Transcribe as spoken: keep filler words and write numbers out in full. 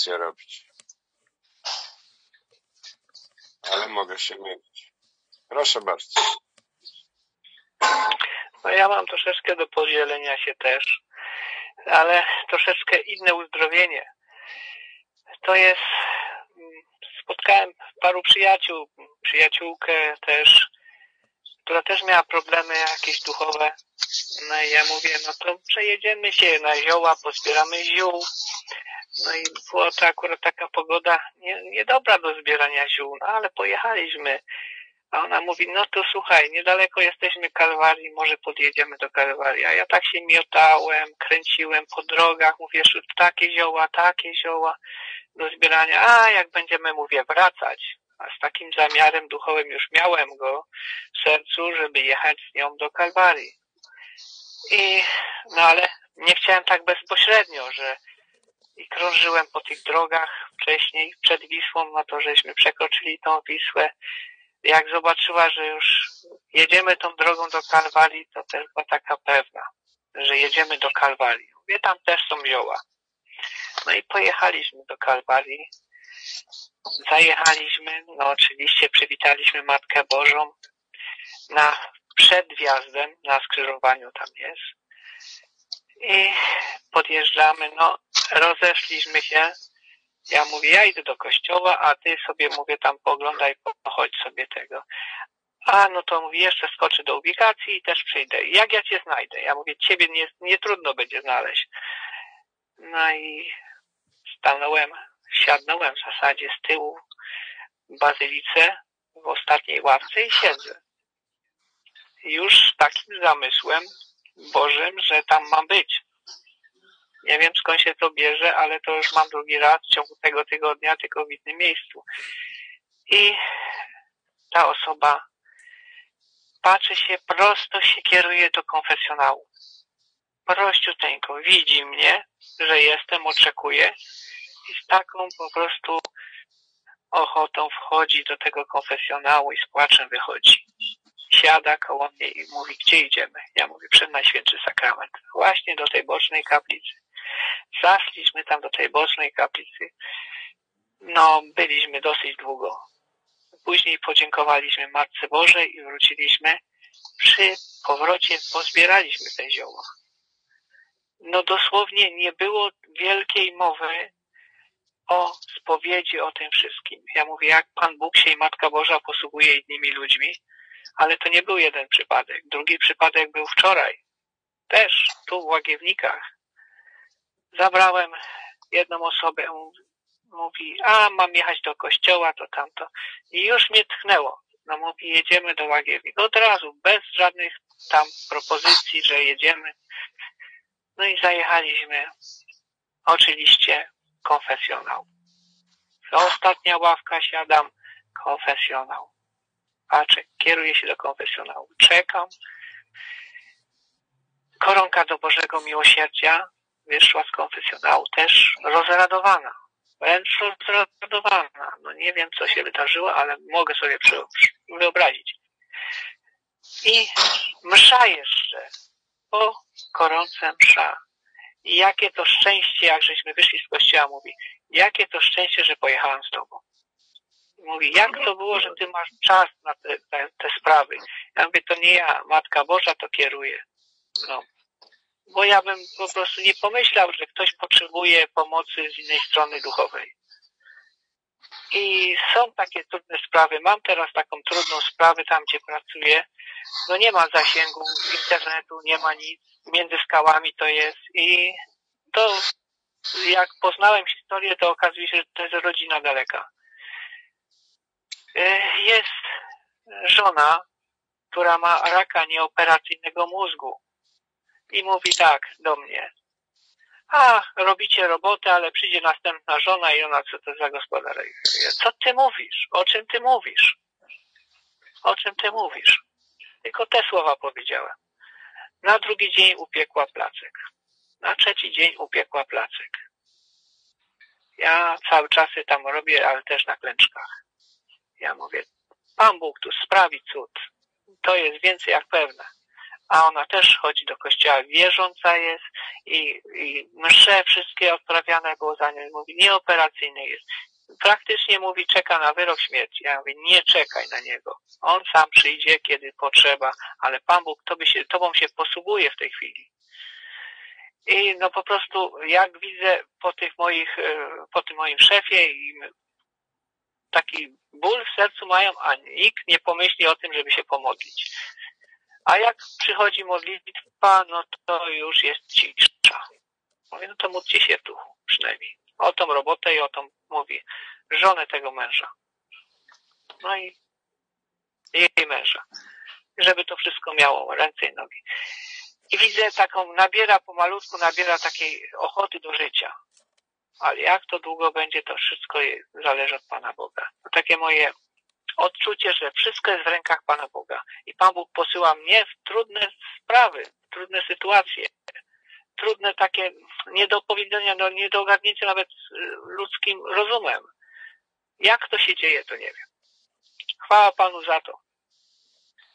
audycję robić. Ale mogę się mylić. Proszę bardzo. No ja mam troszeczkę do podzielenia się też, ale troszeczkę inne uzdrowienie. To jest, spotkałem paru przyjaciół, przyjaciółkę też, która też miała problemy jakieś duchowe. No i ja mówię, no to przejedziemy się na zioła, pozbieramy ziół. No i była to akurat taka pogoda nie, niedobra do zbierania ziół, no ale pojechaliśmy. A ona mówi, no to słuchaj, niedaleko jesteśmy Kalwarii, może podjedziemy do Kalwarii. A ja tak się miotałem, kręciłem po drogach, mówię, że takie zioła, takie zioła do zbierania. A jak będziemy, mówię, wracać. A z takim zamiarem duchowym już miałem go w sercu, żeby jechać z nią do Kalwarii. I, no ale nie chciałem tak bezpośrednio, że i krążyłem po tych drogach wcześniej, przed Wisłą, no to żeśmy przekroczyli tą Wisłę. Jak zobaczyła, że już jedziemy tą drogą do Kalwarii, to też była taka pewna, że jedziemy do Kalwarii. Mówię, tam też są zioła. No i pojechaliśmy do Kalwarii. Zajechaliśmy, no oczywiście przywitaliśmy Matkę Bożą na przed wjazdem, na skrzyżowaniu tam jest. I podjeżdżamy, no rozeszliśmy się. Ja mówię, ja idę do kościoła, a ty sobie, mówię, tam pooglądaj, pochodź sobie tego. A no to mówi, jeszcze skoczy do ubikacji i też przyjdę. Jak ja cię znajdę? Ja mówię, ciebie nie, nie trudno będzie znaleźć. No i stanąłem, siadnąłem w zasadzie z tyłu w bazylice, w ostatniej ławce i siedzę. Już z takim zamysłem Bożym, że tam mam być. Nie wiem, skąd się to bierze, ale to już mam drugi raz w ciągu tego tygodnia, tylko w innym miejscu. I ta osoba patrzy się, prosto się kieruje do konfesjonału. Prościuteńko widzi mnie, że jestem, oczekuje i z taką po prostu ochotą wchodzi do tego konfesjonału i z płaczem wychodzi. Siada koło mnie i mówi, gdzie idziemy? Ja mówię, przed Najświętszy Sakrament. Właśnie do tej bocznej kaplicy. Zaszliśmy tam do tej bocznej kaplicy. No, byliśmy dosyć długo. Później podziękowaliśmy Matce Bożej i wróciliśmy. Przy powrocie pozbieraliśmy te zioła. No dosłownie nie było wielkiej mowy o spowiedzi, o tym wszystkim. Ja mówię, jak Pan Bóg się i Matka Boża posługuje innymi ludźmi, ale to nie był jeden przypadek. Drugi przypadek był wczoraj. Też tu w Łagiewnikach. Zabrałem jedną osobę, mówi, a mam jechać do kościoła, to tamto. I już mnie tchnęło. No mówi, jedziemy do Łagiewnik. Od razu, bez żadnych tam propozycji, że jedziemy. No i zajechaliśmy. Oczywiście konfesjonał. Ostatnia ławka, siadam, konfesjonał. Patrzę, kieruję się do konfesjonału. Czekam. Koronka do Bożego Miłosierdzia wyszła z konfesjonału też rozradowana. Wręcz rozradowana. No nie wiem, co się wydarzyło, ale mogę sobie wyobrazić. I msza jeszcze. Po koronce msza. I jakie to szczęście, jak żeśmy wyszli z kościoła, mówi, jakie to szczęście, że pojechałam z tobą. Mówi, jak to było, że ty masz czas na te, te, te sprawy? Ja mówię, to nie ja, Matka Boża to kieruje. No. Bo ja bym po prostu nie pomyślał, że ktoś potrzebuje pomocy z innej strony duchowej. I są takie trudne sprawy. Mam teraz taką trudną sprawę tam, gdzie pracuję. No nie ma zasięgu internetu, nie ma nic. Między skałami to jest. I to, jak poznałem historię, to okazuje się, że to jest rodzina daleka. Jest żona, która ma raka nieoperacyjnego mózgu. I mówi tak do mnie. A, robicie robotę, ale przyjdzie następna żona i ona, co to za gospodarek? Co ty mówisz? O czym ty mówisz? O czym ty mówisz? Tylko te słowa powiedziałem. Na drugi dzień upiekła placek. Na trzeci dzień upiekła placek. Ja cały czas tam robię, ale też na klęczkach. Ja mówię, Pan Bóg tu sprawi cud. To jest więcej jak pewne. a ona też chodzi do kościoła, wierząca jest i, i msze wszystkie odprawiane było za nią. Mówi, nieoperacyjny jest. Praktycznie mówi, czeka na wyrok śmierci. Ja mówię, nie czekaj na niego. On sam przyjdzie, kiedy potrzeba, ale Pan Bóg tobie się, tobą się posługuje w tej chwili. I no po prostu, jak widzę po tych moich, po tym moim szefie i taki ból w sercu mają, a nikt nie pomyśli o tym, żeby się pomodlić. A jak przychodzi modlitwa, no to już jest cisza. Mówię, no to módlcie się w duchu, przynajmniej. O tą robotę i o tą, mówi, żonę tego męża. No i jej męża. Żeby to wszystko miało ręce i nogi. I widzę taką, nabiera pomalutku, nabiera takiej ochoty do życia. Ale jak to długo będzie, to wszystko zależy od Pana Boga. To takie moje odczucie, że wszystko jest w rękach Pana Boga. I Pan Bóg posyła mnie w trudne sprawy, w trudne sytuacje, trudne takie nie do opowiedzenia, no nie do ogarnięcia nawet ludzkim rozumem. Jak to się dzieje, to nie wiem. Chwała Panu za to.